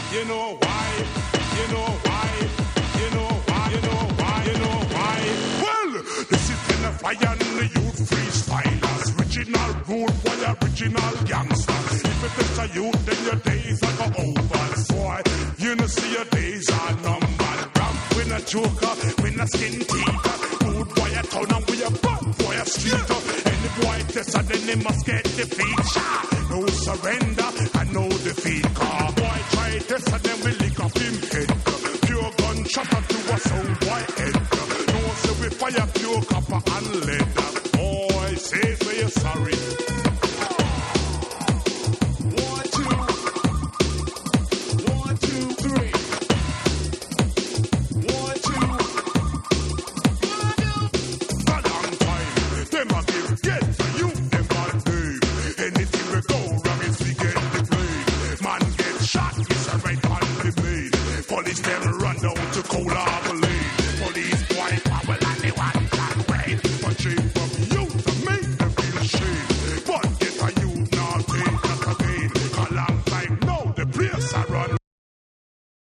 You know why? You know why? You know why? You know why? You know why? Well, this is in the fire and the youth freestylers. Original rule for the original gangster. If it is a youth, then your days are go over. Boy, you know see your days are numbered. Ramp with a joker, with a skin teeter. Rude boy a town and we a bad boy a street. Any boy test and then they must get defeat. No surrender and no defeat. Car boy try this and then we lick off him head. Pure gunshot up to a sound boy head. No say we fire pure copper and lead. Boy say you're sorry. 1, 2, 1, 2, 3. 1, 2. A long time. Them a give get for you. Them all day. Anything we go wrong is we get the blame. Man get shot, it's a right on the blade. Police them run down to Kola.